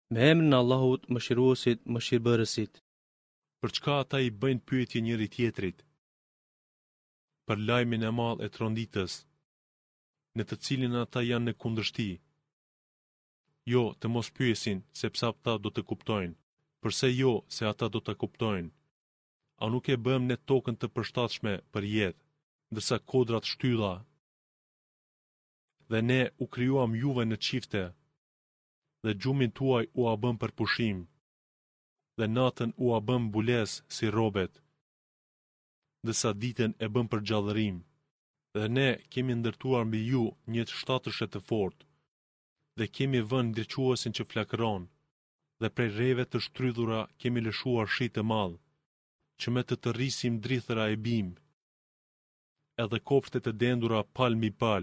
Me emrin e Allahut, mëshiruesit, mëshirbërësit. Për çka ata i bëjnë pyetje njëri tjetrit? Për lajmin e madh e tronditës, në të cilin ata janë në kundërshti. Jo, të mos pyesin, sepse ata do të kuptojnë. Përse jo, se ata do të kuptojnë. A nuk e bëm ne tokën të përshtatshme për jetë, ndërsa kodrat shtylla? Dhe ne u krijuam juve në çifte, dhe gjumin tuaj u a bëm për pushim, dhe natën u a bëm mbulesë si robet, ndërsa ditën e bëm për gjallërim. Dhe ne kemi ndërtuar mbi ju një shtatëshe të fortë, dhe kemi vënë ndriçuesin që flakëron, dhe prej rreve të shtrydhura kemi lëshuar shi të madh, që me të rrisim drithëra e bim, edhe kopshte të dendura pal mbi pal.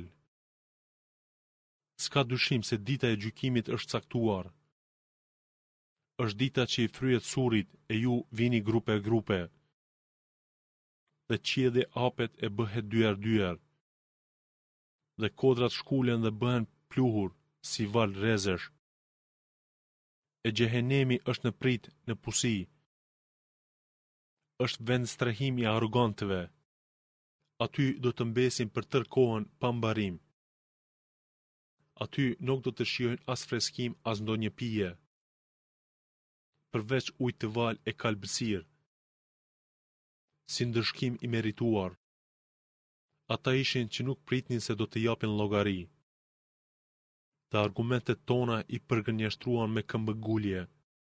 S'ka dyshim se dita e gjykimit është caktuar. Është dita që i fryhet surrit e ju vini grupe, dhe qielli hapet e bëhet dyer, dhe kodrat shkulen dhe bëhen pluhur si val rrezesh. E xhehenemi është në prit, në pusi. Është vend strehimi i arrogantëve. Aty do të mbesin për tërë kohën pa mbarim. Aty nuk do të shijojnë as freskim, as ndonjë pije, përveç ujë të val e kalbësir, si ndëshkim i merituar. Ata ishin që nuk pritnin se do të japin llogari. Dhe argumentet tona i përgënjeshtruan me këmbëgulje,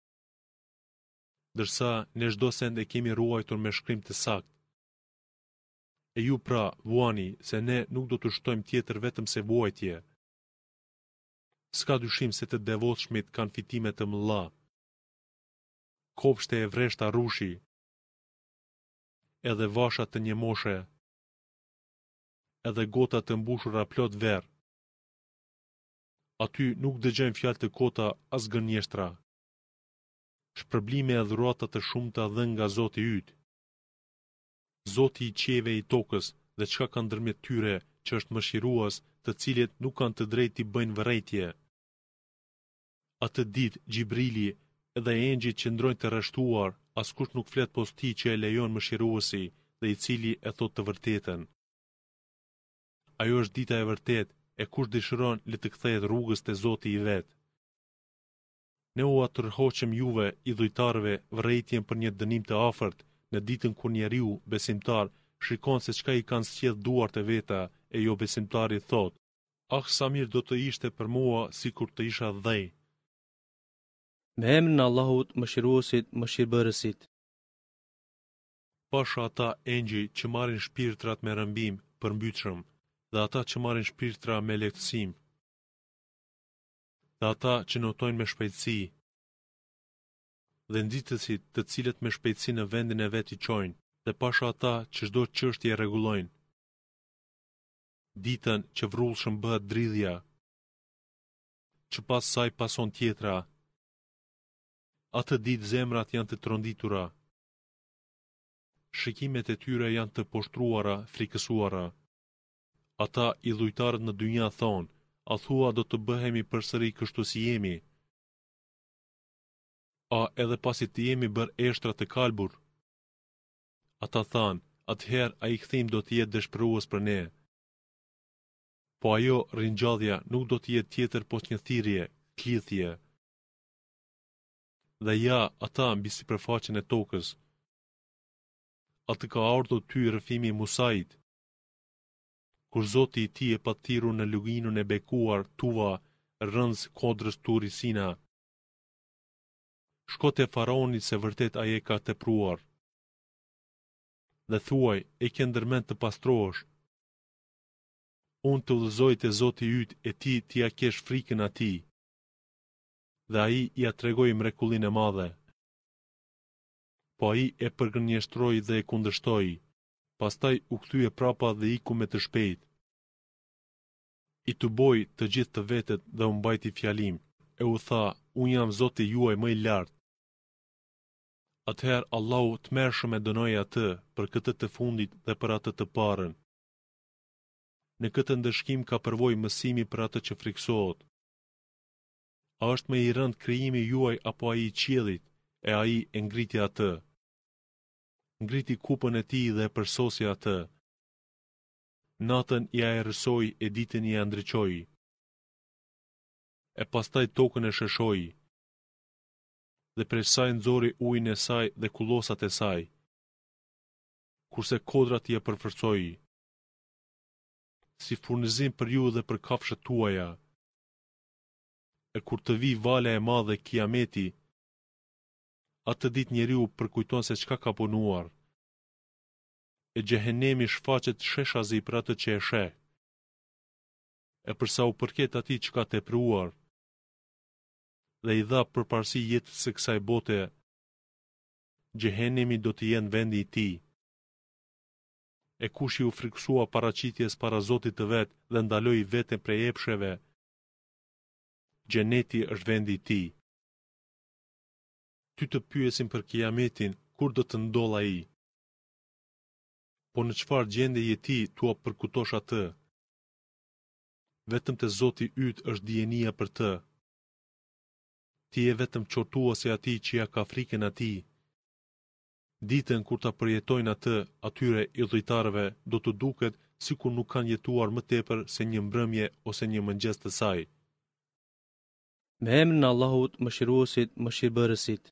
ndërsa ne çdo send e kemi ruajtur me shkrim të saktë. E ju pra, vuani, se ne nuk do të shtojmë tjetër vetëm se vuajtje. S'ka dyshim se të devotshmit kanë fitime të mëdha. Kopshte e vreshta rushi, edhe vasha të një moshe, edhe gota të mbushura plot verë. Aty nuk dëgjojnë fjalë të kota as gënjeshtra. Shpërblime e dhurata të shumta dhënë nga Zoti yt. Zoti i qiejve i tokës dhe çka ka ndërmjet tyre, që është mëshirues, të cilët nuk kanë të drejtë të bëjnë vërejtje. Atë ditë Gjibrili edhe engjëjt që ndrojnë të rreshtuar, askush nuk flet pos ti që e lejon mëshiruesi dhe i cili e thot të vërtetën. Ajo është dita e vërtetë, e kush dëshiron le të kthehet rrugës te Zoti i vet. Ne u atërhoqëm juve, i dhujtarëve, vërejtjen për një dënim të afërt, në ditën kur njeriu besimtar shikon se çka i kanë sqedh duart e veta, e jo besimtari thot: "Ah, sa mirë do të ishte për mua sikur të isha dhej." Me emrin e Allahut, mëshiruesit, mëshirbërësit. Pasha ata engjëj që marrin shpirtrat me rëmbim përmbytshëm, dhe ata që marrin shpirtra me lehtësim, dhe ata që notojnë me shpejtësi, dhe nxitësit të cilët me shpejtësi në vendin e vet i çojnë, dhe pasha ata që çdo çështje e rregullojnë. Ditën që vrullshëm bëhet dridhja, që pas saj pason tjetra. Atë ditë zemrat janë të tronditura. Shikimet e tyre janë të poshtruara, frikësuara. Ata i dhujtarët në dynja thonë: "A thua do të bëhemi përsëri kështu si jemi? A edhe pasi të jemi bërë eshtra të kalbur?" Ata thanë: "Atëherë ai kthim do të jetë dëshpërues për ne." Po ajo ringjallja nuk do të jetë tjetër pos një thirrje, klithje. Dhe ja, ata mbi sipërfaqen e tokës. Atë ka ardhur ty rrëfimi i Musait, kur Zoti i tij e pa thirrur në luginën e bekuar Tuva, rrënz kodrës Turi Sina. Shko te faraoni se vërtet ai e ka tepruar. Dhe thuaj: "E ke ndërmend të pastrohesh? Unë të udhëzoj te Zoti yt e ti t'ia kesh frikën atij." Dhe ai ja tregoi mrekullinë e madhe. Po ai e përgënjeshtroi dhe e kundërshtoi. Pastaj u kthye prapa dhe iku me të shpejt. I tuboi të gjithë të vetet dhe u mbajti fjalim, e u tha: "Unë jam Zoti juaj më i lartë." Atëherë Allahu tmerrshëm e dënoi atë për këtë të fundit dhe për atë të parën. Në këtë ndëshkim ka përvojë mësimi për atë që friksohet. A është më i rënd krijimi juaj apo ai i qiellit, e ai e ngriti atë. Ngriti kupën e tij dhe e përsosi atë. Natën ja erësoi e ditën ja ndriçoi. E pastaj tokën e shëshoi. Dhe prej saj nxori ujin e saj dhe kullosat e saj. Kurse kodrat ja përforcoi. Si furnizim për ju dhe për kafshët tuaja. E kur të vi vala e madhe kiameti, atë ditë njeriu përkujton se çka ka punuar. E xhehenemi shfaqet sheshazi për atë që e sheh. E përsa u përket atij që ka tepruar, dhe i dha përparësi jetës së kësaj bote, xhehenemi do të jenë vendi i tij. E kush i u friksua paraqitjes para Zotit të vet dhe ndaloi veten prej epsheve, xheneti është vendi i tij. Ty të pyesin për kiametin, kur do të ndodhë ai? Po në çfarë gjendje je ti tua përkutosh atë? Vetëm te Zoti yt është dijenia për të. Ti je vetëm qortuesi atij që ja ka frikën atij. Ditën kur ta përjetojnë atë, atyre idhujtarëve do të duket sikur nuk kanë jetuar më tepër se një mbrëmje ose një mëngjes të saj. Me emrin e Allahut, Mëshiruesit, Mëshirbërësit.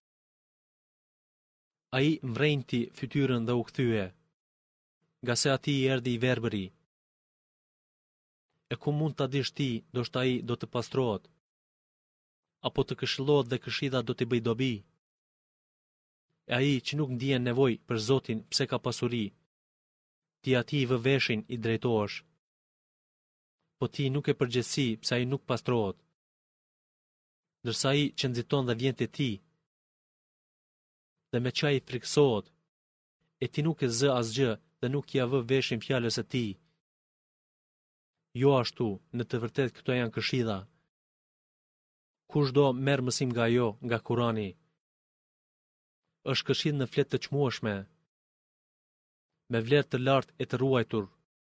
Ai mvrejnti fytyrën dhe u kthye, nga se atij i erdhi i verbëri. E ku mund ta dish ti, ndoshta ai do të pastrohet, apo të këshillohet dhe këshilla do t'i bëj dobi. E ai që nuk ndjen nevojë për Zotin pse ka pasuri, ti atij vë veshin i drejtohesh. Po ti nuk e përgjithësi pse ai nuk pastrohet. Ndërsa ai që nxiton dhe vjen te ti, dhe me çaj friksohet, e ti nuk e zë asgjë dhe nuk ja vë veshin fjalës së tij. Jo ashtu, në të vërtet këto janë këshilla. Kushdo merr mësim nga ajo, nga Kurani. Është këshillë në fletë të çmueshme, me vlerë të lartë e të ruajtur.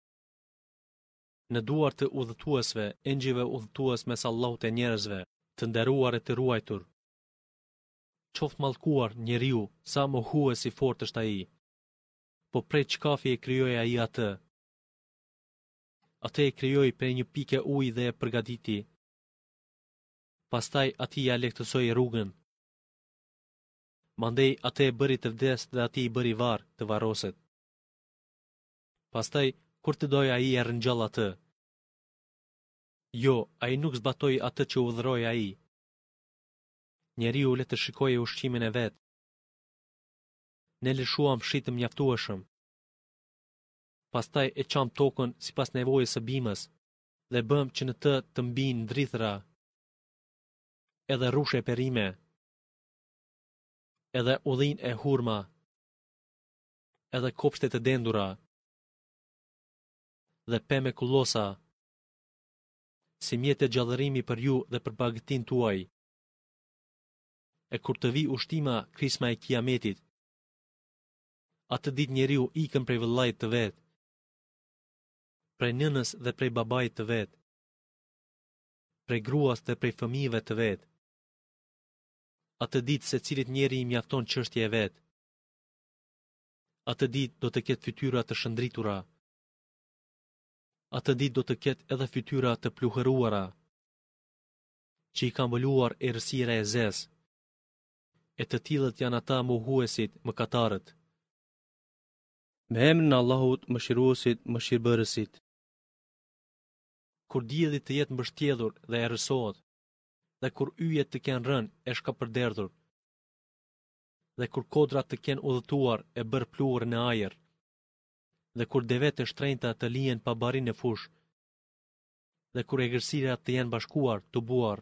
Në duar të udhëtuesve, engjëve udhëtues mes Allahut e njerëzve, të nderuar e të ruajtur. Qoftë mallkuar njeriu, sa mohues i fortë është ai. Po prej çkafi e krijoi ai atë. Atë e krijoi prej një pike uji dhe e përgatiti. Pastaj atij ja lehtësoi rrugën. Mandej atë e bëri të vdes dhe atij i bëri varr të varroset. Pastaj kur të doj ai e rëngjall atë. Jo, ai nuk zbatoi atë që udhëroi ai. Njeriu le të shikojë ushqimin e vet. Ne lëshuam shit të mjaftueshëm. Pastaj e çam tokën sipas nevojës së bimës dhe bëm që në të të mbijnë ndrithëra, edhe rrushe perime, edhe udhin e hurma, edhe kopshte të dendura, dhe pemë kullosa, si mjetë e gjallërimi për ju dhe për bagëtin tuaj. E kur të vi ushtima krisma e kiametit, atë ditë njeriu ikën prej vëllait të vet, prej nënës dhe prej babait të vet, prej gruas dhe prej fëmijëve të vet. Atë ditë secilit njeri i mjafton çështja e vet. Atë ditë do të ketë fytyra të shëndritura. Atë ditë do të ketë edhe fytyra të pluhëruara, që i ka mbuluar errësira e zez. E të tillët janë ata mohuesit, mëkatarët. Me emrin e Allahut, Mëshiruesit, Mëshirbërësit. Kur dielli të jetë mbështjellur dhe errësohet, dhe kur yjet të kenë rënë e shkapërderdhur, dhe kur kodrat të kenë udhëtuar e bërë pluhur në ajër, dhe kur devet e shtrenjta të lihen pa barin në fush, dhe kur egërsirat të jenë bashkuar, të buar,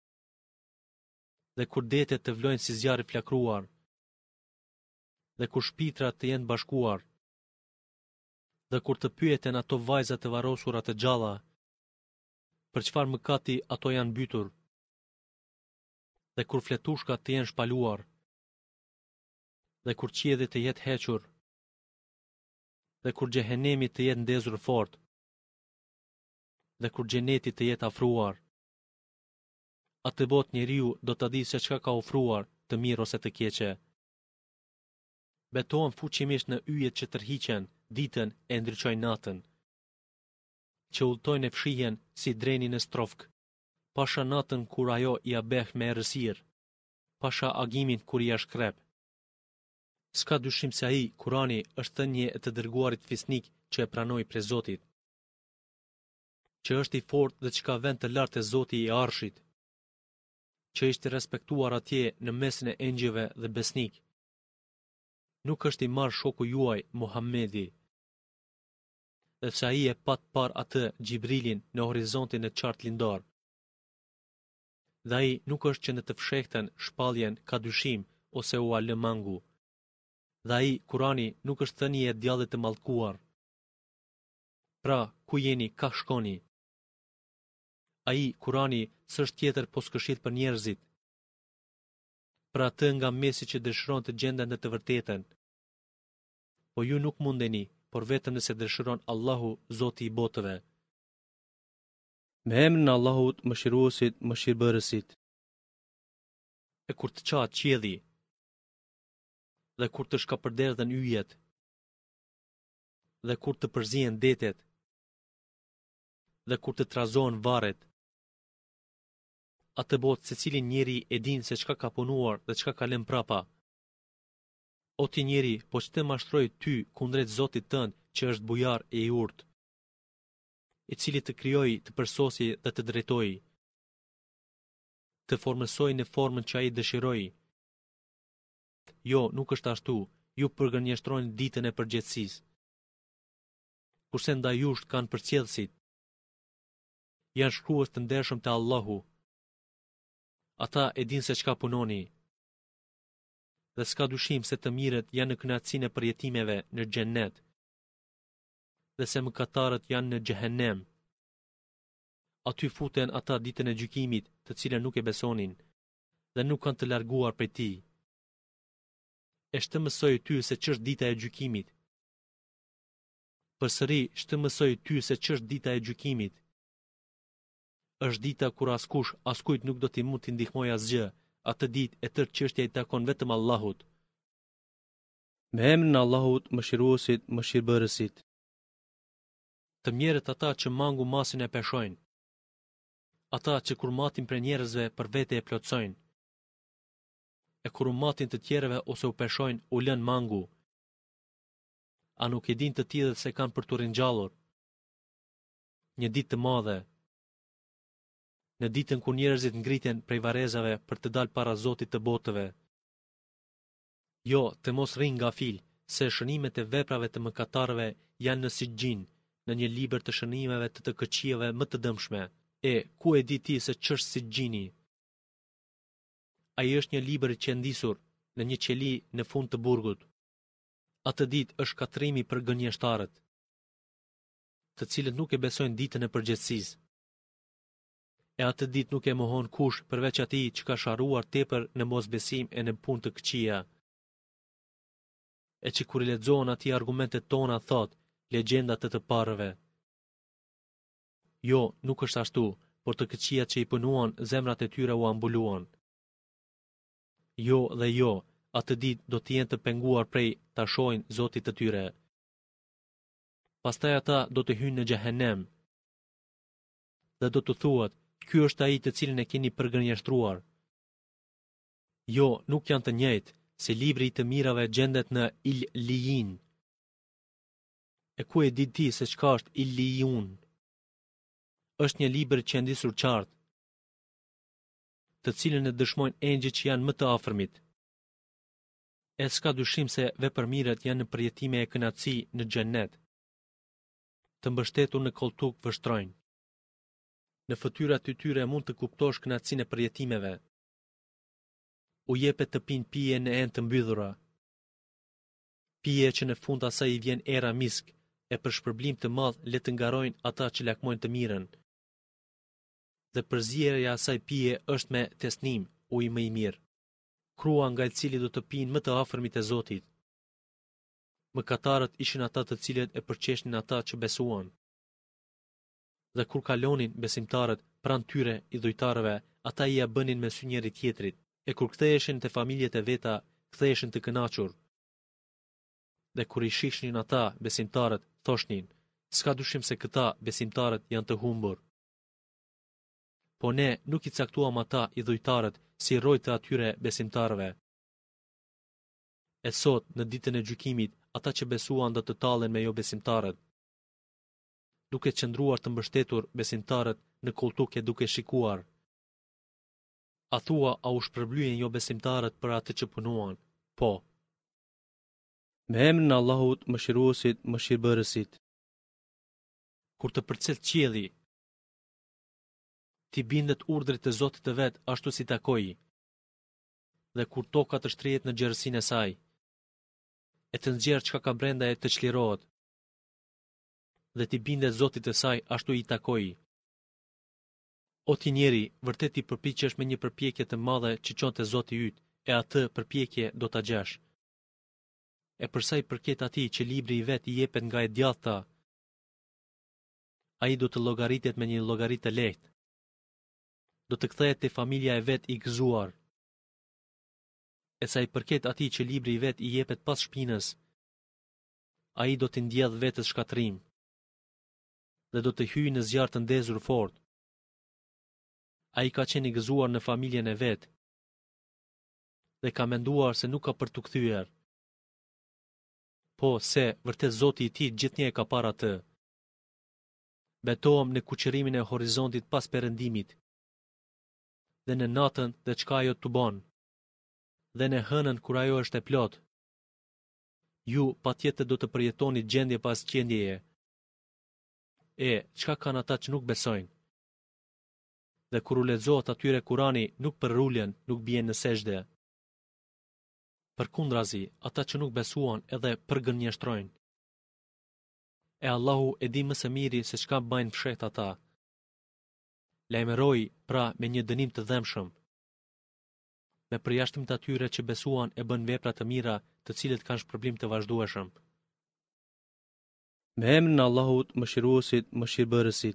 dhe kur detet të vlojnë si zjarri flakruar, dhe kur shpitrat të jenë bashkuar, dhe kur të pyeten ato vajza të varrosura të gjalla, për çfarë mëkati ato janë mbytur, dhe kur fletushkat të jenë shpaluar, dhe kur qielli të jetë hequr, dhe kur xhehenemi të jetë ndezur fort, dhe kur xheneti të jetë afruar, atë botë njeriu do të di se çka ka ofruar, të mirë ose të keqe. Betohen fuqimisht në yjet që tërhiqen ditën e ndryqojnë natën, që udhtojnë e fshihen si dreni në strofk, pasha natën kur ajo i abeh me errësirë, pasha agimin kur i shkrep. S'ka dyshim se ai, Kurani, është thënie e të dërguarit fisnik që e pranoi prej Zotit, që është i fortë dhe që ka vend të lartë e Zoti i Arshit, që ishte respektuar atje në mesin e engjëve dhe besnik. Nuk është i marrë shoku juaj, Muhamedi, dhe që ai e pat par atë Gjibrilin në horizontin e qartë lindar. Dhe ai nuk është që në të fshehtën shpalljen ka dyshim ose u alë mangu. Dhe ai, Kurani, nuk është thënie e djallit të mallkuar. Pra, ku jeni, ka shkoni? Ai, Kurani, s'është tjetër pos këshill për njerëzit, për atë nga mesi që dëshiron të gjenden në të vërtetën. Po ju nuk mundeni, por vetëm nëse dëshiron Allahu, Zoti i botëve. Me emrin e Allahut, Mëshiruesit, Mëshirbërësit. E kur të qatë qielli, dhe kur të shkapërderdhen yjet, dhe kur të përzihen detet, dhe kur të trazohen varret, atë botë secili njeri e din se çka ka punuar dhe çka ka lënë prapa. O ti njeri, po që të mashtroj ty kundrejt Zotit tënd që është bujar e i urtë, i cili të krijoi, të përsosi dhe të drejtoi, të formësoi në formën që ai dëshiroi. Jo, nuk është ashtu, ju përgënjeshtroni ditën e përgjegjësisë. Kurse ndaj jush kanë përcjellësit, janë shkruës të ndershëm te Allahu. Ata e din se çka punoni. Dhe s'ka dyshim se të mirët janë në kënaqësinë e përjetimeve në xhennet, dhe se mëkatarët janë në xhehenem. Aty futen ata ditën e gjykimit, të cilën nuk e besonin, dhe nuk kanë të larguar prej tij. E shtë mësoj ty se ç'është dita e gjykimit. Përsëri, shtë mësoj ty se ç'është dita e gjykimit. Është dita kur askujt nuk do t'i mund t'i ndihmoj asgjë, atë ditë e tërë çështja i takon vetëm Allahut. Me emrin e Allahut, Mëshiruesit, Mëshirbërësit. Të mjerët ata që mangu masin e peshojnë, ata që kur matin për njerëzve për vete e plotsojnë, e kur u matin të tjereve ose u peshojnë u lën mangu. A nuk e din të tillët se kanë për të ringjallur një ditë të madhe, në ditën kur njerëzit ngriten prej varrezave për të dalë para Zotit të botëve. Jo, të mos rrin ngafil, se shënimet e veprave të mëkatarëve janë në Sigjin, në një libër të shënimeve të këqijave më të dëmshme. E, ku e di ti se ç'është Sigjini? Ai është një libër i qendisur në një qeli në fund të burgut. Atë ditë është katrimi për gënjeshtarët, të cilët nuk e besojnë ditën e përgjithësisë. E atë ditë nuk e mohon kush përveç atij që ka sharruar tepër në mosbesim e në punë të këqija. E që kur i lexohen atij argumentet tona, thot, legjenda të parëve. Jo, nuk është ashtu, por të këqijat që i punuan, zemrat e tyre u ambuluan. Jo dhe jo, atë ditë do të jenë të penguar prej ta shohin Zotit të tyre. Pastaj ata do të hyjnë në xhehenem. Dhe do të thuhet, ky është ai të cilin e keni përgënjeshtruar. Jo, nuk janë të njëjtë, se libri i të mirave gjendet në Il-Lijin. E ku e di ti se çka është Il-Lijun? Është një libër i qendisur qartë, të cilën e dëshmojnë engjëjt që janë më të afërmit. E s'ka dyshim se vepërmirët janë në përjetime e kënaqësi në xhennet, të mbështetur në koltuk vështrojnë. Në fytyrat e tyre mund të kuptosh kënaqësinë e përjetimeve. U jepet të pinë pije në enë të mbyllura. Pije që në fund asaj i vjen era misk, e për shpërblim të madh le të ngarojnë ata që lakmojnë të mirën. Dhe përzierja e asaj pije është me tesnim, ujë më i mirë, krua nga i cili do të pinë më të afërmit e Zotit. Mëkatarët ishin ata të cilët e përqeshnin ata që besuan. Dhe kur kalonin besimtarët Pran tyre i dhujtarëve, ata i ja bënin me sy njëri tjetrit, e kur ktheheshin te familjet e veta, ktheheshin të kënaqur. Dhe kur i shihnin ata, besimtarët, thoshnin, s'ka dyshim se këta, besimtarët, janë të humbur. Po ne nuk i caktuam ata, i dhujtarët, si rojtë të atyre besimtarëve. E sot, në ditën e gjykimit, ata që besuan do të tallen me jo besimtarët. Duke qëndruar të mbështetur besimtarët në koltuke duke shikuar. A thua a u shpërblyen jo besimtarët për atë që punuan? Po. Me emrin e Allahut, Mëshiruesit, Mëshirbërësit. Kur të përcel qielli, ti bindet urdhrit të Zotit të vet ashtu si takoi. Dhe kur toka të shtrihet në gjerësinë e saj, e të nxjerr çka ka brenda e të çlirohet. Dhe ti bindet Zotit të saj ashtu i takoi. O ti njeri, vërtet i përpiqesh me një përpjekje të madhe që çonte Zoti yt, e atë përpjekje do ta gjesh. E për sa i përket atij që libri i vet i jepet nga e djathta, ai do të llogaritet me një llogari të lehtë. Do të kthehet te familja e vet i gëzuar. E sa i përket atij që libri i vet i jepet pas shpinës, ai do të ndjedh vetes shkatrim dhe do të hyjë në zjarr të ndezur fort. Ai ka qenë i gëzuar në familjen e vet dhe ka menduar se nuk ka për t'u kthyer. Po, se, vërtet Zoti i tij gjithnjë e ka parë atë. Betohem në kuqërimin e horizontit pas perëndimit, dhe në natën dhe çka ajo të bon, dhe në hënën kur ajo është e plot. Ju patjetër do të përjetoni gjendje pas gjendjeje. Çka kanë ata që nuk besojnë? Dhe kur u lexohet atyre Kurani, nuk përrullen, nuk bien në sejdë. Përkundrazi, ata që nuk besuan edhe përgënjeshtrojnë. E Allahu e di më së miri se çka bëjnë fsheht ata. Lajmëroi pra me një dënim të dhëmshëm. Me përjashtim të atyre që besuan e bën vepra të mira, të cilët kanë shpërblim të vazhdueshëm. Me emrin e Allahut, Mëshiruesit, Mëshirbërësit.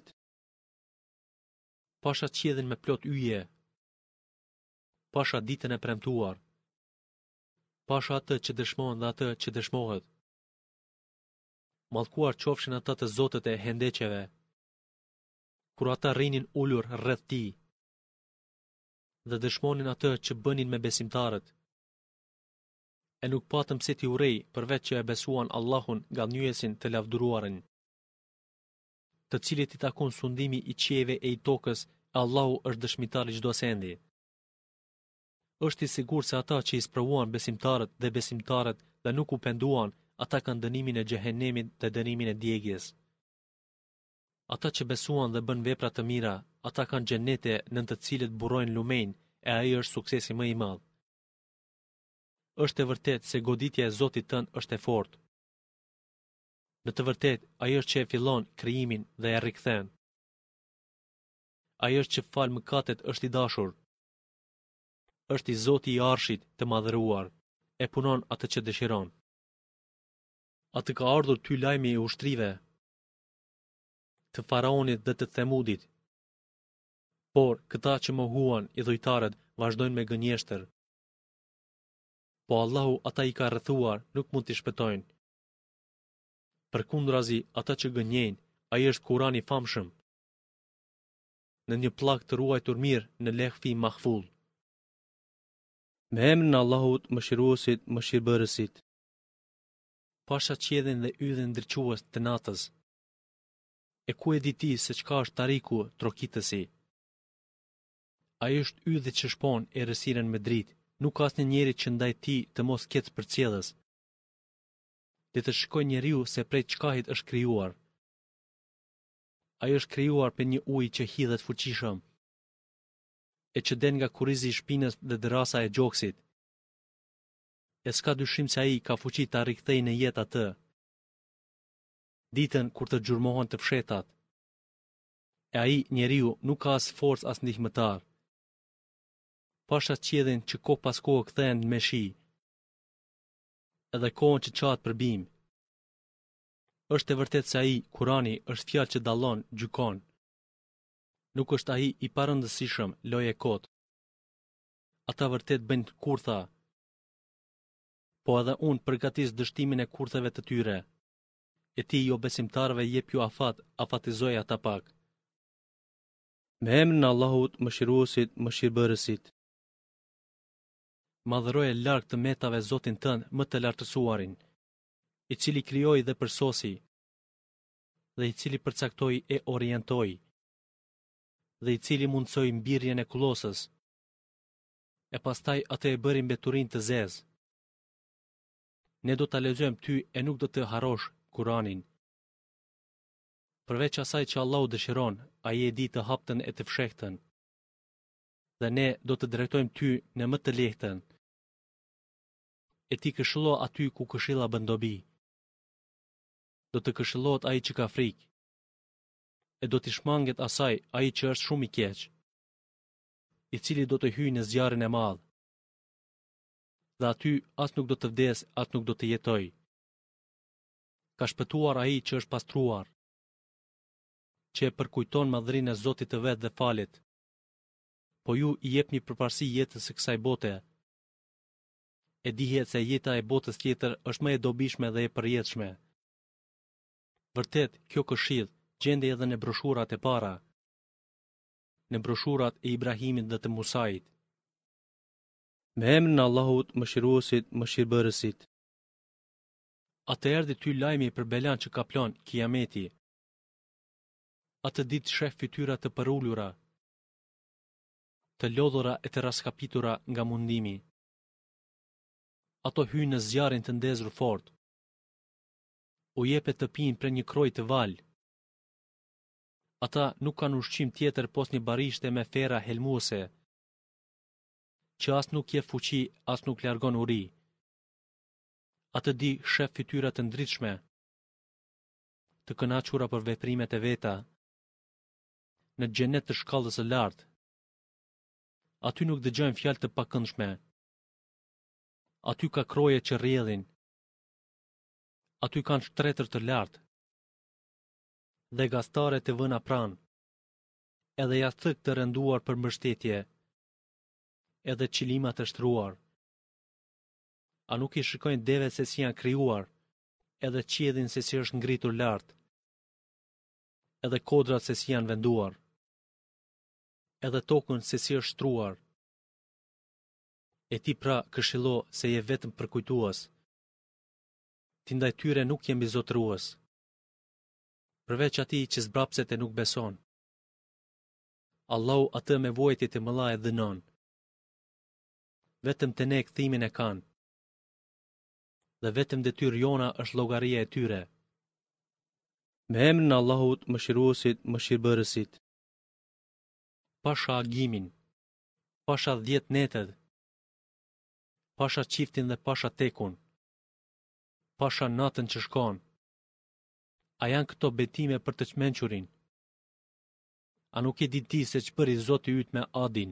Pasha qiellin me plot yje. Pasha ditën e premtuar. Pasha atë që dëshmon dhe atë që dëshmohet. Mallkuar qofshin ata të zotët e hendeqeve, kur ata rrinin ulur rreth tij, dhe dëshmonin atë që bënin me besimtarët. E nuk patëm pse t'i urej përveç që e besuan Allahun nga njësin të lavdëruarin, të cilit i takon sundimi i qiejve e i tokës, Allahu është dëshmitar i çdo sendi. Është i sigurt se ata që i sprovuan besimtarët dhe nuk u penduan, ata kanë dënimin e xhehenemit dhe dënimin e djegjes. Ata që besuan dhe bën vepra të mira, ata kanë xhenete nën të cilët burrojnë lumenj, e ai është suksesi më i madh. Është e vërtet se goditja e Zotit tënd është e fortë. Në të vërtet, ai është që e fillon krijimin dhe e rikthen. Ai është që fal mëkatet është i dashur. Është i Zoti i Arshit të madhëruar, e punon atë që dëshiron. Atë ka ardhur ty lajmi i ushtrive, të Faraonit dhe të Themudit. Por këta që mohuan, i dhujtarët, vazhdojnë me gënjeshtër. Po Allahu ata i ka rrethuar, nuk mund t'i shpëtojnë. Përkundrazi, ata që gënjejnë, ai është Kurani i famshëm, në një pllak të ruajtur mirë në lehfi mahfuz. Me emrin e Allahut, Mëshiruesit, Mëshirbërësit. Pasha qiellin dhe yllin ndriçues të natës. E ku e di ti se çka është tariku trokitësi? Ai është ylli që shpon errësirën me dritë, nuk ka asnjë njeri që ndaj tij të mos ketë përcjellës. Le të shikojë njeriu se prej çkahit është krijuar. Ai është krijuar për një ujë që hidhet fuqishëm, e që den nga kurrizi i shpinës dhe derasa e gjoksit. E s'ka dyshim se ai ka fuqi ta rikthejë në jetë atë, ditën kur të gjurmohen të fshetat. E ai, njeriu, nuk ka as forcë as ndihmëtar. Pasha qiellin që kohë pas kohë kthehen me shi, edhe kohën që çahet për bim. Është e vërtet se ai, Kurani, është fjalë që dallon, gjykon. Nuk është ai i parëndësishëm, loje kot. Ata vërtet bëjnë kurtha, po edhe unë përgatis dështimin e kurtheve të tyre. E ti jo besimtarve jep ju afatizoj ata pak. Me emrin e Allahut, mëshiruesit, mëshirbërësit. Madhëroje larg të metave Zotin tënd më të lartësuarin, i cili krijoi dhe përsosi, dhe i cili përcaktoi e orientoi, dhe i cili mundsoi mbirjen e kullosës, e pastaj atë e bëri mbeturin të zezë. Ne do ta lexojmë ty e nuk do të harrosh Kuranin. Përveç asaj që Allahu dëshiron, ai e di të haptën e të fshehtën. Dhe ne do të drejtojmë ty në më të lehtën. E ti këshillo aty ku këshilla bën dobi. Do të këshillohet ai që ka frikë. E do t'i shmanget asaj ai që është shumë i keq, i cili do të hyjë në zjarrin e madh. Dhe aty as nuk do të vdes, as nuk do të jetoj. Ka shpëtuar ai që është pastruar, që e përkujton madhrinë e Zotit të vet dhe falet. Po ju i jepni përparësi jetës së kësaj bote. E dihet se jeta e botës tjetër është më e dobishme dhe e përjetshme. Vërtet, kjo këshill gjendej edhe në broshurat e para, në broshurat e Ibrahimit dhe të Musait. Me emrin e Allahut, mëshiruesit, mëshirbërësit. Atë erdhi ty lajmi për belan që ka plan Kiameti. Atë ditë sheh fytyra të përullura, të lodhura e të raskapitura nga mundimi. Ato hyjnë në zjarrin të ndezur fort. U jepet të pinë për një kroj të val. Ata nuk kanë ushqim tjetër pos një barishte me fera helmuese, që as nuk je fuqi, as nuk largon uri. Atë di shef fytyra të ndritshme, të kënaqura për veprimet e veta, në xhenet të shkallës së lartë. Aty nuk dëgjojnë fjalë të pakëndshme. Aty ka kroje që rrjedhin. Aty kanë shtretër të lartë, dhe gastare të vëna pranë, edhe jashtëk të rënduar për mbështetje, edhe qilima të shtruar. A nuk i shikojnë deve se si janë krijuar, edhe qiellin se si është ngritur lart, edhe kodrat se si janë venduar, edhe tokën se si është shtruar. E ti pra këshillo se je vetëm përkujtues. Ti ndaj tyre nuk je mbizotërues, përveç atij që zbrapset e nuk beson. Allahu atë me vojtjet e mëdha e dënon. Vetëm te ne kthimin e kanë, dhe vetëm detyrë jona është llogaria e tyre. Me emrin e Allahut, mëshiruesit, mëshirbërësit. Pasha agimin, pasha 10 netet, pasha qiftin dhe pasha tekun, pasha natën që shkon. A janë këto betime për të çmençurin? A nuk e di ti se ç'bëri Zoti yt me Adin,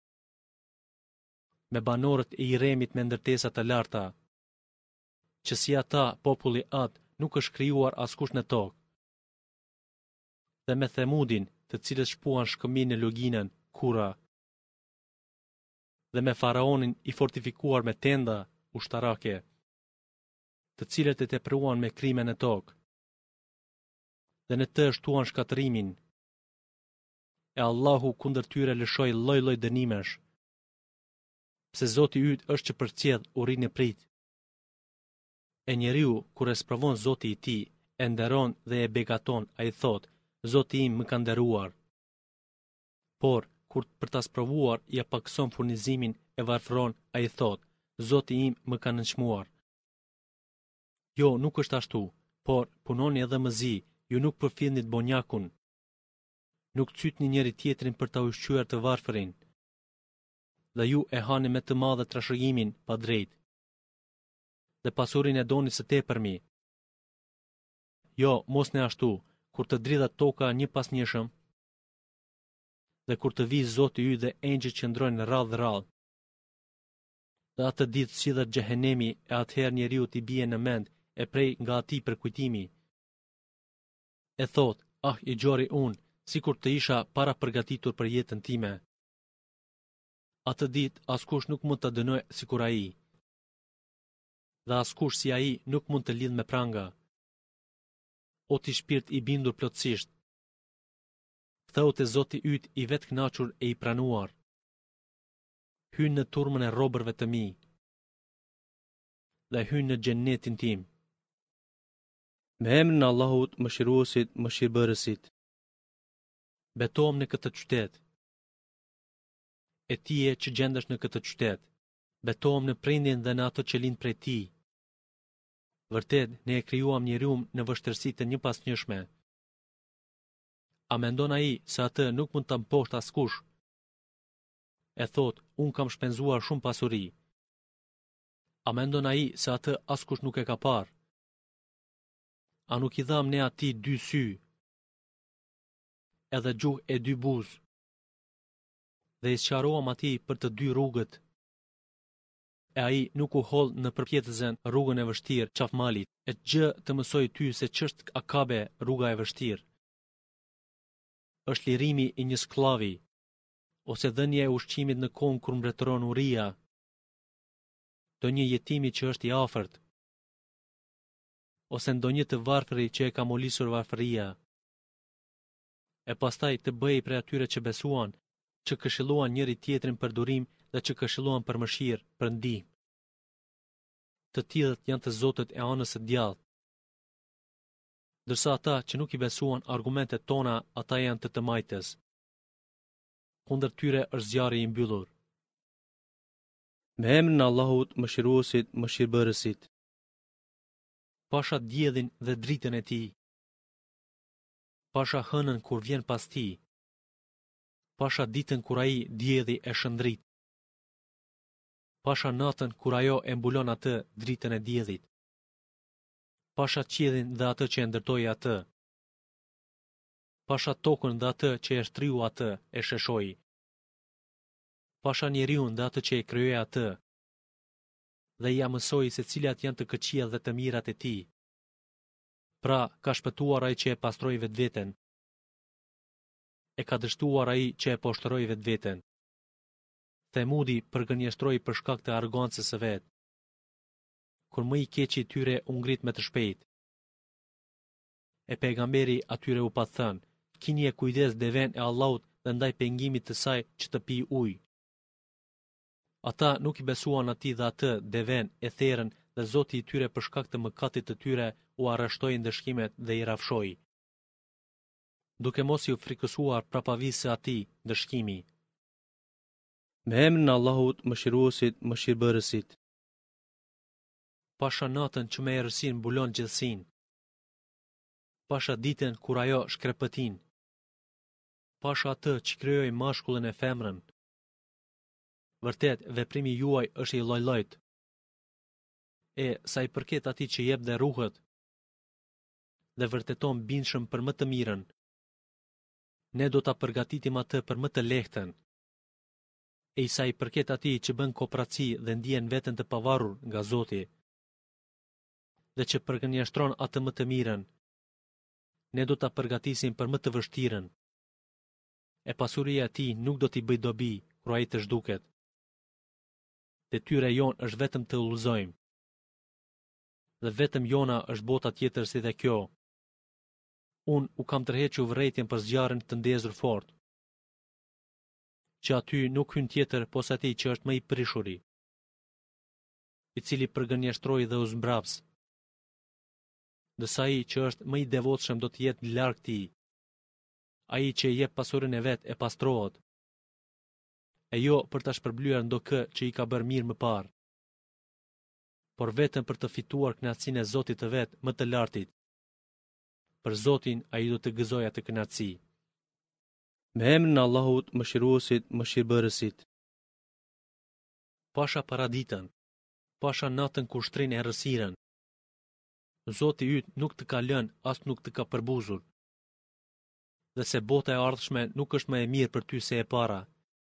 me banorët e Iremit me ndërtesa të larta, që si ata populli Ad nuk është krijuar askush në tokë, dhe me Themudin, të cilët shpuan shkëmbin në luginën Kura, dhe me Faraonin i fortifikuar me tenda ushtarake, të cilët e tepruan me krime në tokë, dhe në të shtuan shkatërimin. E Allahu kundër tyre lëshoi lloj-lloj dënimesh, pse Zoti yt është që përcjell urrinë e prit. E njeriu, kur e sprovon Zoti i tij, e nderon dhe e begaton, ai thot, Zoti im më ka nderuar. Por, kur për ta sprovuar ja pakson furnizimin e varfëron, ai thot, Zoti im më ka nënçmuar. Jo, nuk është ashtu, por punoni edhe mëzi, ju nuk përfillni të bonjakun. Nuk cytni njëri tjetrin për ta ushqyer të varfërin, dhe ju e hani me të madhe trashëgimin pa drejt, dhe pasurin e doni së tepërmi. Jo, mos ne ashtu, kur të dridhat toka një pas njëshëm, dhe kur të vijë Zoti yt dhe engjëjt që ndrojnë radh. Dhe atë ditë sillet xhehenemi, e atëherë njeriu t'i bie në mend e prej nga atij përkujtimi. E thot, ah, i gjori unë, sikur të isha para përgatitur për jetën time. Atë ditë askush nuk mund të dënoj sikur ai. Dhe askush si ai nuk mund të lidh me pranga. O ti shpirt i bindur plotësisht, ktheu te Zoti yt i vetë kënaqur e i pranuar. Hynë në turmën e robërve të mi dhe hynë në xhennetin tim. Me emrin e Allahut, Mëshiruesit, Mëshirbërësit. Betohem në këtë qytet. E ti e që gjendesh në këtë qytet. Betohem në prindin dhe në ato që lind prej ti. Vërtet, ne e krijuam njeriun në vështirësi të njëpasnjëshme. A mendon ai se atë nuk mund ta mposht askush? E thot, unë kam shpenzuar shumë pasuri. A mendon ai se atë askush nuk e ka parë? A nuk i dham ne atij 2 sy, edhe gjuhë e 2 buzë, dhe i sqaruam atij për të 2 rrugët? E ai nuk u holl në përpjetësen rrugën e vështirë qafmalit, e gjë të mësoj ty se ç'është akabe rruga e vështirë. Është lirimi i një sklavi, ose dhënia e ushqimit në kohën kur mbretëron Uria, do një jetimi që është i afërt, ose ndonjë të varfëri që e ka molisur varfëria. E pastaj të bëhej prej atyre që besuan, që këshilluan njëri tjetrin për durim dhe që këshilluan për mëshirë, për ndihmë. Të tillët janë të Zotit e anës së djathtë. Ndërsa ata që nuk i besuan argumentet tona, ata janë të majtës. Kundër tyre është zjarri i mbyllur. Me emrin e Allahut, Mëshiruesit, Mëshirbërësit. Pasha diellin dhe dritën e tij. Pasha hënën kur vjen pas tij. Pasha ditën kur ai dielli e shëndrit. Pasha natën kur ajo e mbulon atë dritën e diellit. Pasha qiellin dhe atë që e ndërtoi atë. Pasha tokën dhe atë që e shtriu atë, e sheshoi. Pasha njeriun dhe atë që e krijoi atë. Dhe ja mësoi se cilat janë të këqijat dhe të mirat e tij. Pra, ka shpëtuar ai që e pastroi vetveten. E ka dështuar ai që e poshtëroi vetveten. Themudi përgënjeshtroi për shkak të arrogancës së vet. Kur më i keqi tyre u ngrit me të shpejt. E pejgamberi atyre u pa thënë, kini e kujdes deven e Allahut dhe ndaj pengimit të saj që të pi ujë. Ata nuk i besuan atij dhe atë deven e therrën dhe Zoti i tyre për shkak të mëkatit të tyre u arreshtoi ndëshkimet dhe i rrafshoi. Duke mos i frikësuar prapavisë së atij ndëshkimi. Me emrin e Allahut, Mëshiruesit, Mëshirbërësit. Pasha natën që me errësin mbulon gjithësinë. Pasha ditën kur ajo shkrepëtin. Pasha atë që krijoi mashkullin e femrën. Vërtet, veprimi juaj është i lloj-llojit. E sa i përket atij që jep dhe ruhet, dhe vërteton bindshëm për më të mirën, ne do ta përgatitim atë për më të lehtën. E sa i përket atij që bën kooperaci dhe ndjen veten të pavarur nga Zoti, dhe që përgënjeshtron atë më të mirën, ne do ta përgatisim për më të vështirën. E pasuria e tij nuk do t'i bëj dobi kur ai të zhduket. Detyra jon është vetëm të udhëzojmë. Dhe vetëm jona është bota tjetër si dhe kjo. Unë u kam tërhequr vërejtjen për zjarrin të ndezur fort, që aty nuk hyn tjetër pos atij që është më i prishuri, i cili përgënjeshtroi dhe u zmbraps. Dësa ai që është më i devotshëm do të jetë larg tij. Ai që i jep pasurinë e vet e pastrohet, e jo për ta shpërblyer ndokë që i ka bërë mirë më parë, por vetëm për të fituar kënaqësinë e Zotit të vet më të lartit. Për Zotin ai do të gëzojë atë kënaqësi. Me emrin e Allahut, Mëshiruesit, Mëshirbërësit. Pasha paraditën, pasha natën kur shtrin errësirën. Zoti yt nuk të ka lënë as nuk të ka përbuzur. Dhe se bota e ardhshme nuk është më e mirë për ty se e para.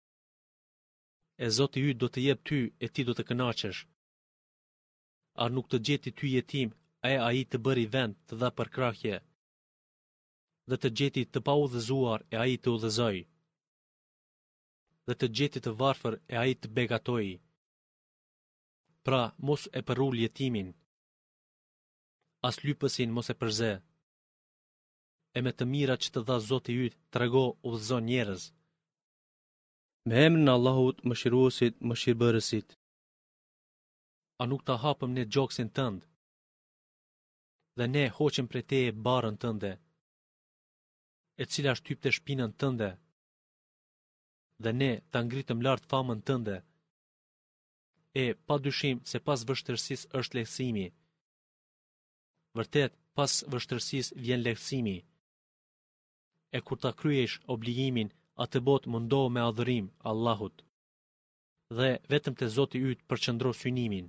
E Zoti yt do të jep ty e ti do të kënaqesh. A nuk të gjeti ty jetim, ai të bëri vend të dha për krahje. dhe të gjeti të paudhëzuar e ai të udhëzoj, dhe të gjeti të varfër e ai të begatoj. Pra, mos e përrull jetimin, as lypësin mos e përze, e me të mira që të dha Zoti yt, trego udhëzon njerëz. Me emrin e Allahut, Mëshiruesit, Mëshirbërësit. A nuk ta hapëm ne gjoksin tënd, dhe ne hoqim prej teje barën tënde, e cila shtypte shpinën tënde, dhe ne ta ngritëm lart famën tënde. E pa dyshim se pas vështërsis është lehtësimi. Vërtet, pas vështërsis vjen lehtësimi. E kur ta kryesh obligimin, atë botë mundohu me adhurim Allahut. Dhe vetëm te Zoti yt përqendro synimin.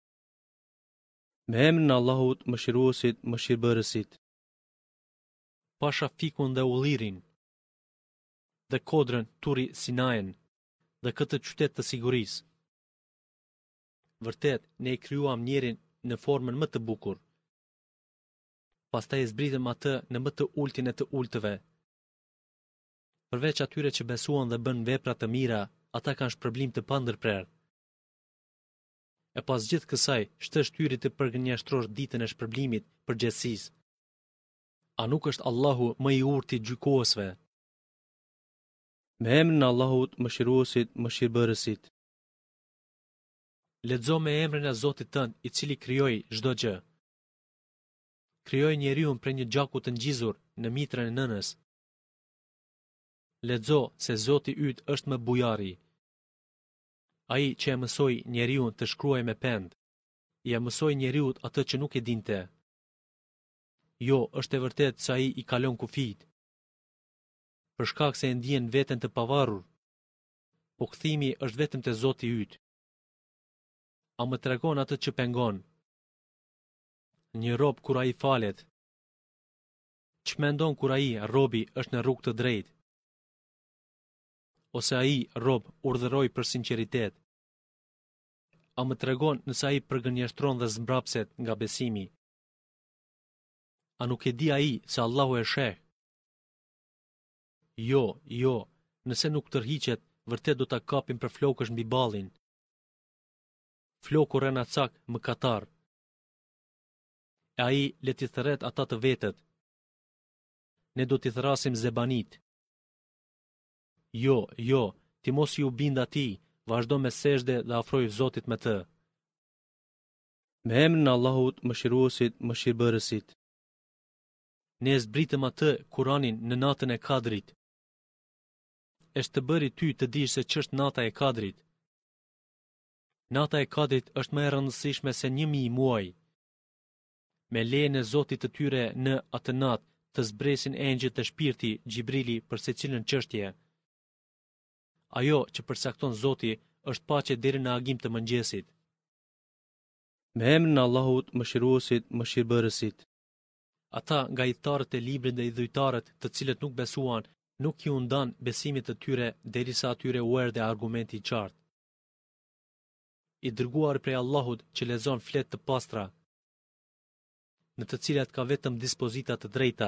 Me emrin e Allahut, Mëshiruesit, Mëshirbërësit. Pasha fikun dhe ullirin, dhe kodrën turi Sinajen, dhe këtë qytet të sigurisë. Vërtet, ne e krijuam njerin në formën më të bukur. Pastaj e zbritëm atë në më të ultin e të ultëve. Përveç atyre që besuan dhe bën vepra të mira, ata kanë shpërblim të pandërprer. E pas gjithë kësaj, shtesh tyri të përgënjashtrosh ditën e shpërblimit për gjithësisë. A nuk është Allahu më i urtë i gjykuesve? Me emrin e Allahut, Mëshiruesit, Mëshirbërësit. Lexo me emrin e Zotit tënd, i cili krijoi çdo gjë. Krijoi njeriu prej një gjaku të ngjizur në mitrën e nënës. Lexo se Zoti yt është më bujari. Ai që e mësoi njeriu të shkruajë me pend, ja mësoi njeriu atë që nuk e dinte. Jo, është e vërtet se ai i kalon kufijt, për shkak se e ndjen veten të pavarur. Po kthimi është vetëm te Zoti yt. A më tregon atë që pengon? Një rob kur ai falet, ç'mendon kur ai robi është në rrugë të drejtë? Ose ai rob urdhëroi për sinqeritet? A më tregon nëse ai përgënjeshtron dhe zmbrapset nga besimi? A nuk e di ai se Allahu e sheh? Jo, nëse nuk tërhiqet, vërtet do ta kapim për flokësh mbi ballin. Floku rrenacak mëkatar. E ai le t'i thërret ata të vetët. Ne do t'i thrasim zebanit. Jo, ti mos ju bind atij, vazhdo me sejdë dhe afroj Zotit me të. Me emrin e Allahut, Mëshiruesit, Mëshirbërësit. Ne zbritëm atë Kur'anin në natën e Kadrit. Është të bëri ty të dish se ç'është nata e Kadrit. Nata e Kadrit është më e rëndësishme se 1000 muaj. Me lejen e Zotit të tyre në atë natë të zbresin engjëjt e shpirti Xhibrili për secilën çështje. Ajo që përcakton Zoti është paqe deri në agim të mëngjesit. Me emrin e Allahut, Mëshiruesit, Mëshirbërësit. Ata nga idhtarët e librit dhe idhujtarët të cilët nuk besuan, nuk i undan besimit të tyre derisa atyre u erdhi argumenti i qartë. I dërguar prej Allahut që lexon flet të pastra, në të cilat ka vetëm dispozita të drejta.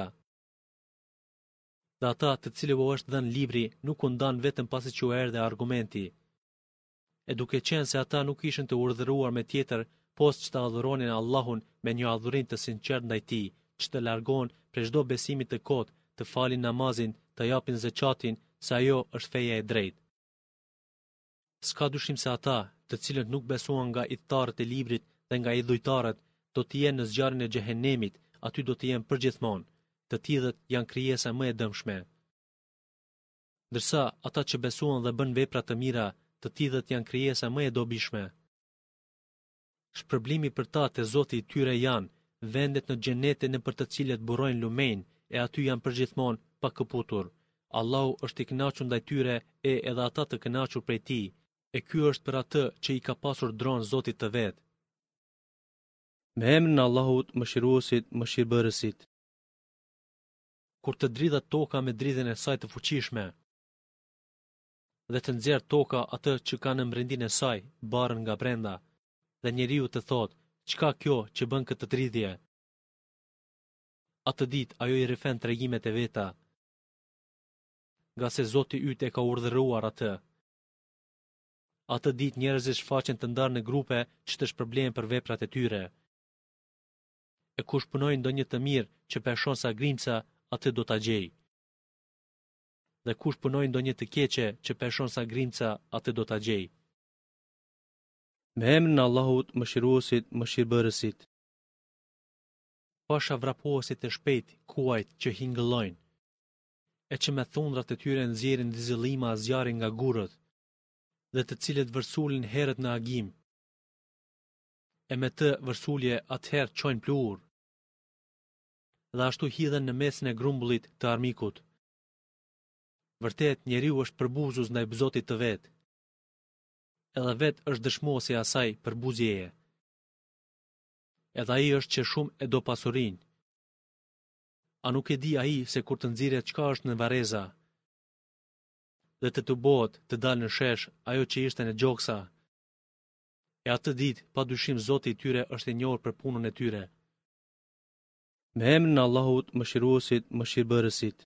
Dhe ata të cilëve u është dhënë libri nuk u ndan vetëm pasi që u erdhi argumenti. E duke qenë se ata nuk ishin të urdhëruar me tjetër, post që të adhuronin Allahun me një adhurim të sinqert ndaj tij, që të largohen prej çdo besimi të kotë, të falin namazin, të japin zeqatin, se ajo është feja e drejtë. S'ka dyshim se ata, të cilët nuk besuan nga idhtarët e librit dhe nga idhujtarët, do të jenë në zjarrin e xhehenemit, aty do të jenë përgjithmonë. Të tillët janë krijesa më e dëmshme. Ndërsa ata që besuan dhe bën vepra të mira, të tillët janë krijesa më e dobishme. Shpërblimi për ta te Zoti i tyre janë vendet në xhenete në për të cilët burrojnë lumen, e aty janë përgjithmonë pa këputur. Allahu është i kënaqur ndaj tyre e edhe ata të kënaqur prej tij. E ky është për atë që i ka pasur dron Zotit të vet. Me emrin e Allahut, Mëshiruesit, Mëshirbërësit. Kur të dridhat toka me dridhjen e saj të fuqishme, dhe të nxjerr toka atë që ka në brendin e saj, barën nga brenda, dhe njeriu të thotë, çka kjo që bën këtë dridhje? Atë ditë ajo i rifen tregimet e veta, nga se Zoti yt e ka urdhëruar atë. Atë ditë njerëzit shfaqen të ndarë në grupe që të shpërblehen për veprat e tyre. E kush punoi ndonjë të mirë që peshon sa grimca, atë do ta gjej. Dhe kush punoi ndonjë të keqe që peshon sa grimca, atë do ta gjej. Me emrin e Allahut, mëshiruesit, mëshirbërësit. Pasha vrapuesit e shpejt, kuajt që hingëllojnë, e që me thundrat e tyre nxjerrin dizëllima zjarri nga gurët, dhe të cilët vërsulin herët në agim. E me të vërsulje atëherë çojnë pluhur. Dhe ashtu hidhen në mesin e grumbullit të armikut. Vërtet, njeriu është përbuzus ndaj Zotit të vet. Edhe vet është dëshmuesi i asaj përbuzjeje. Edhe ai është që shumë e do pasurinë. A nuk e di ai se kur të nxirret çka është në vareza, dhe të tubohet të dalë në shesh ajo që ishte në gjoksa. E atë ditë, padyshim Zoti i tyre është i njohur për punën e tyre. Me emrin e Allahut, mëshiruesit, mëshirbërësit.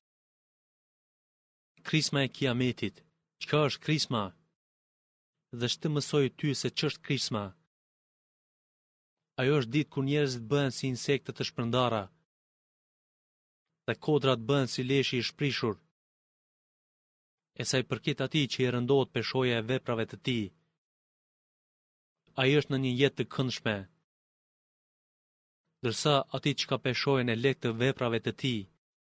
Krisma e Kiametit. Çka është krisma? Dhe shtë mësoj ty se ç'është krisma? Ajo është ditë kur njerëzit bëhen si insekte të shpërndara, dhe kodrat bëhen si leshi i shprishur. E sa i përket atij që i rëndohet peshoja e veprave të tij, ai është në një jetë të këndshme. Ndërsa atij që ka peshojen e lehtë të veprave të tij,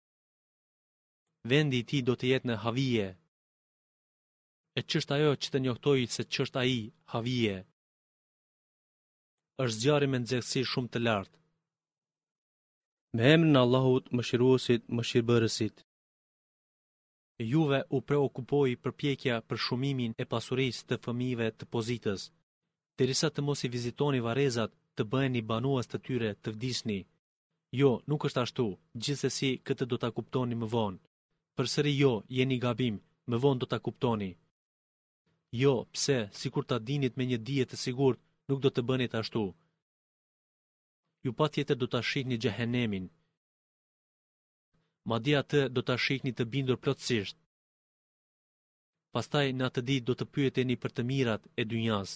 vendi i tij do të jetë në havije. E ç'është ajo që të njohtoj se ç'është ai, havije? Është zjarri me nxehtësi shumë të lartë. Me emrin e Allahut, mëshiruesit, mëshirbërësit. Juve u preokupoi përpjekja për shumimin e pasurisë të fëmijëve të pozitës, derisa të mos i vizitoni varezat, të bëheni banues të tyre, të vdisni. Jo, nuk është ashtu, gjithsesi këtë do ta kuptoni më vonë. Përsëri jo, jeni gabim, më vonë do ta kuptoni. Jo, pse, sikur ta dinit me një dije të sigurt, nuk do të bënit ashtu. Ju patjetër do ta shihni xhehenemin. Madje atë do ta shihni të bindur plotësisht. Pastaj në atë ditë do të pyeteni për të mirat e dynjas.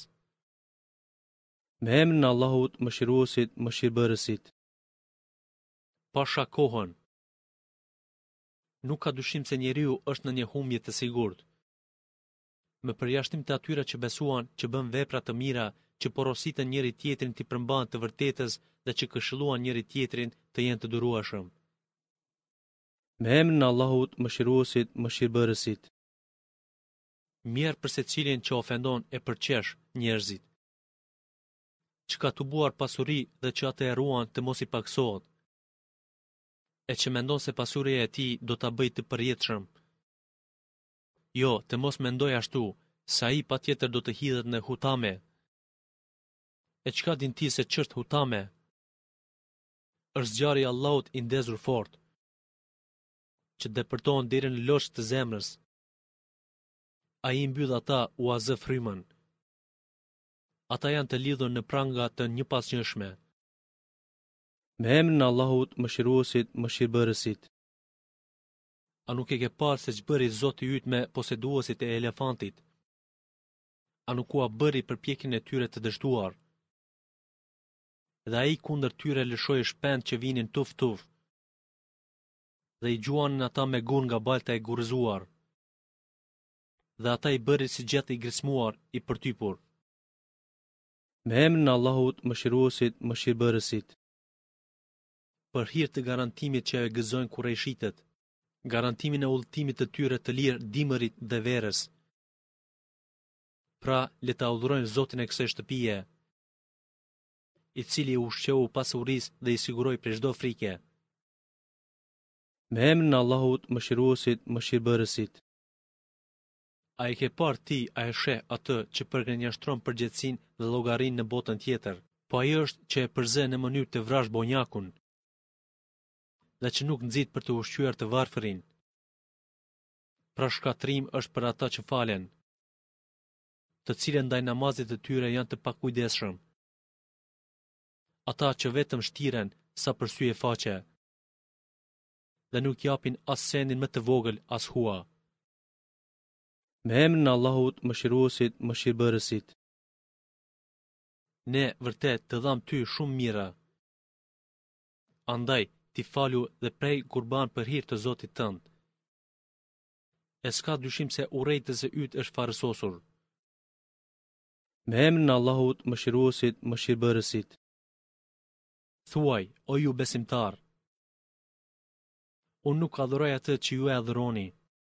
Me emrin e Allahut, mëshiruesit, mëshirbërësit. Pasha kohën. Nuk ka dyshim se njeriu është në një humbje të sigurt. Me përjashtim të atyre që besuan, që bën vepra të mira, që porositën njëri tjetrin t'i përmban të vërtetës dhe që këshilluan njëri tjetrin të jenë të durueshëm. Me emrin e Allahut, mëshiruesit, mëshirbërësit. Mirë për secilin që ofendon e përqesh njerëzit, që ka tubuar pasuri dhe që atë e ruan të mos i paksohet, e që mendon se pasuria e tij do ta bëjë të përjetshëm. Jo, të mos mendoj ashtu, sa ai patjetër do të hidhet në hutame. E çka din ti se ç'është hutame? Është zjarri i Allahut i ndezur fort, që depërton deri në loshë të zemrës. Ai i mbyll ata u azë frymën. Ata janë të lidhur në pranga të njëpasnjëshme. Me emrin e Allahut, mëshiruesit, mëshirbërësit. A nuk e ke parë se ç'bëri Zoti yt me poseduesit e elefantit? A nuk ua bëri përpjekjen e tyre të dështuar? Dhe ai kundër tyre lëshoi shpend që vinin tuf, dhe i gjuanin ata me gur nga balta e gurëzuar. Dhe ata i bëri si gjath i grismuar, i përtypur. Me emrin e Allahut, mëshiruesit, mëshirbërësit. Për hir të garantimit që e gëzojnë kurajshitët, garantimin e udhëtimit të tyre të lirë dimërit dhe verës. Pra, le ta udhërojnë Zotin e kësaj shtëpie, i cili u ushqeu pasurisë dhe i siguroi prej çdo frike. Me emrin e Allahut, mëshiruesit, mëshirbërësit. A e ke parë ti, a e sheh atë që përgënjeshtron përgjegjësinë dhe llogarinë në botën tjetër, po ai është që e përze në mënyrë të vrash bonjakun, dhe që nuk nxit për të ushqyer të varfërin. Pra shkatrim është për ata që falen, të cilët ndaj namazit të tyre janë të pakujdesshëm. Ata që vetëm shtiren sa për sy e faqe, dhe nuk japin as sendin më të vogël as hua. Me emrin e Allahut, Mëshiruesit, Mëshirbërësit. Ne vërtet të dham ty shumë mira. Andaj, ti falu dhe prej kurban për hir të Zotit tënd. E s'ka dyshim se urrejtës e yt është farësosur. Me emrin e Allahut, Mëshiruesit, Mëshirbërësit. Thuaj, o ju besimtar, unë nuk adhuroj atë që ju e adhuroni.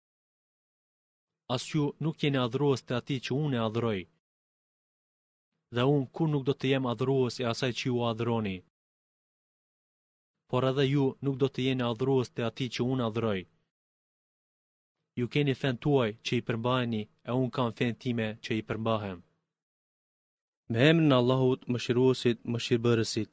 As ju nuk jeni adhurues të atij që unë e adhuroj. Dhe unë kur nuk do të jem adhurues e asaj që ju adhuroni. Por edhe ju nuk do të jeni adhurues të atij që unë adhuroj. Ju keni fen tuaj që i përmbaheni e unë kam fen time që i përmbahem. Me emrin e Allahut, Mëshiruesit, Mëshirbërësit.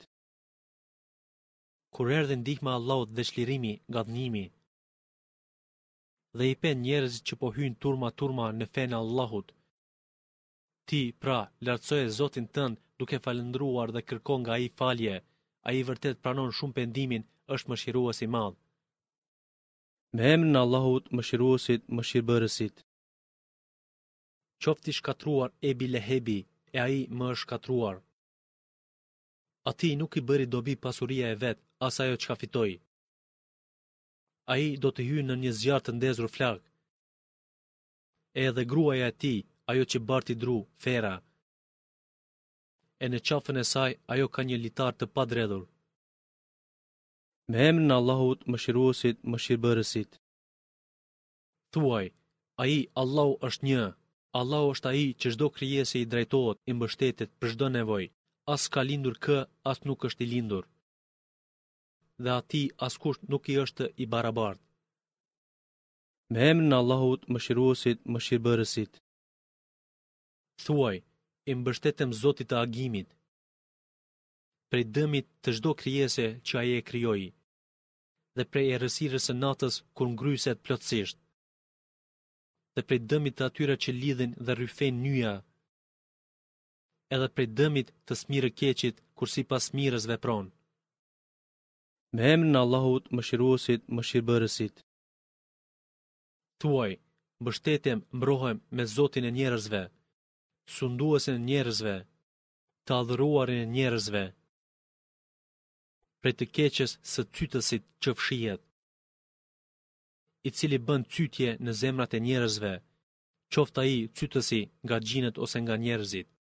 Kur erdhi ndihma e Allahut dhe çlirimi nga dënimi, dhe i pen njerëzit që po hyjnë turma në fen e Allahut, ti, pra, lartësoje Zotin tënd duke falendruar dhe kërko nga ai falje, ai vërtet pranon shumë pendimin, është mëshirues i madh. Me emrin e Allahut, Mëshiruesit, Mëshirbërësit. Qofti shkatruar Ebi Lehebi, e ai më është shkatruar. Ati nuk i bëri dobi pasuria e vet, as ajo çka fitoi. Ai do të hyjë në një zjarr të ndezur flak. Edhe gruaja e tij, ajo që barti dru, Fera. E në qafën e saj, ajo ka një litar të padredhur. Me emrin e Allahut, Mëshiruesit, Mëshirbërësit. Thuaj, ai Allahu është një. Allahu është ai që çdo krijesë i drejtohet, i mbështetet për çdo nevojë. As ka lindur kë, as nuk është i lindur. Dhe atij askush nuk i është i barabartë. Me emrin e Allahut, Mëshiruesit, Mëshirbërësit. Thuaj, i mbështetem Zotit të agimit, prej dëmit të çdo krijese që ai e krijoi, dhe prej errësirës së natës kur ngryset plotësisht, dhe prej dëmit të atyre që lidhin dhe rryfejnë nyja, edhe prej dëmit të smirë keqit kur sipas mirës vepron. Me emrin e Allahut, Mëshiruesit, Mëshirbërësit. Thuaj, mbështetem, mbrohem me Zotin e njerëzve, sunduesin e njerëzve, të adhuruarin e njerëzve, prej të keqes së cytësit që fshihet, i cili bën cytje në zemrat e njerëzve, qoftë ai cytësi nga gjinët ose nga njerëzit.